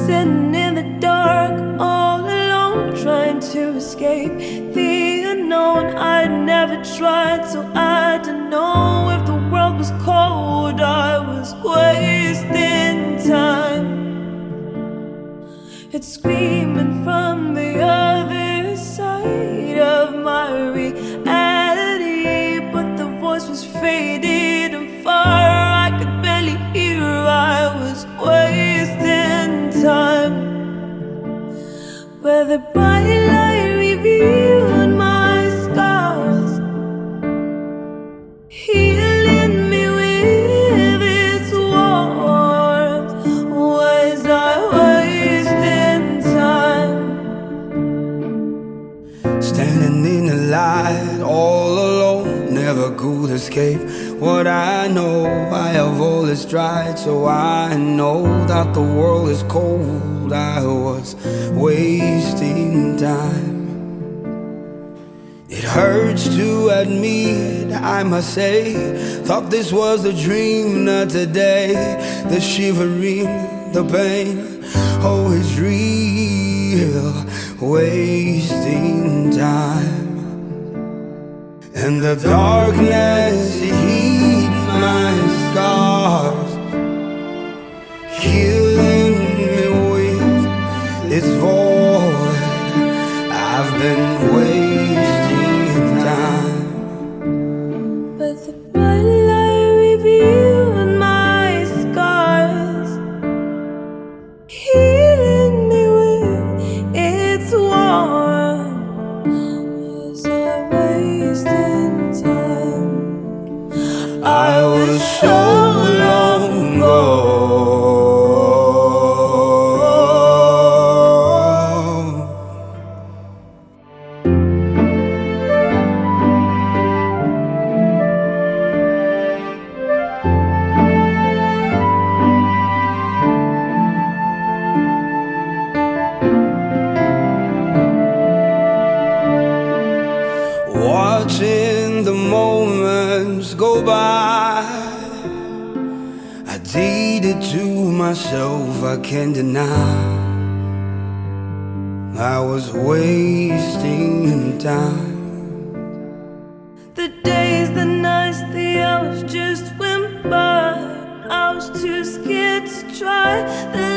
sitting in the dark, all alone, trying to escape the unknown. I'd never tried, so I don't know if the world was cold. I was wasting time. It's screaming from the other side of my reality, but the voice was faded and far. I could barely hear. I was wasting time. Where the bright light revealed my scars, healing me with its warmth. Was I wasting time? Standing in the light, all alone, never could escape what I know. I have always tried, so I know that the world is cold. I was wasting time. It hurts to admit, I must say, thought this was a dream, not today. The shivering, the pain, oh, it's real. Wasting time. And the darkness, it heats my scars, killing me with its void. I've been wasting time. But the bright light revealed my scars, healing me with its warmth. Was I wasting time? I was so long gone. Watching the moments go by, I did it to myself, I can't deny. I was wasting time. The days, the nights, the hours just went by. I was too scared to try. The